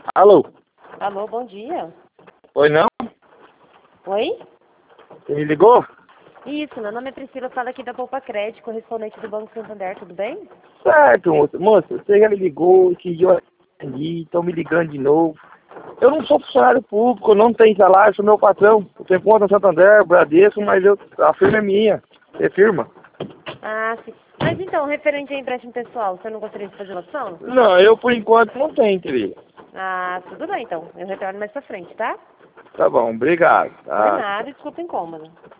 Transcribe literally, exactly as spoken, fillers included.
Alô? Alô, bom dia. Oi, não? Oi? Você me ligou? Isso, meu nome é Priscila, falo aqui da Poupa Crédito, correspondente do Banco Santander, tudo bem? Certo, moça. Moça, você já me ligou, que dia eu atendi, estão me ligando de novo. Eu não sou funcionário público, eu não tenho salário, sou meu patrão. Eu tenho conta no Santander, Bradesco, mas eu, a firma é minha. É firma. Ah, sim. Mas então, referente a empréstimo pessoal, você não gostaria de fazer uma opção? Não, eu por enquanto não tenho, querida. Ah, tudo bem então. Eu retorno mais pra frente, tá? Tá bom, obrigado. De Tá. nada, desculpa o incômodo.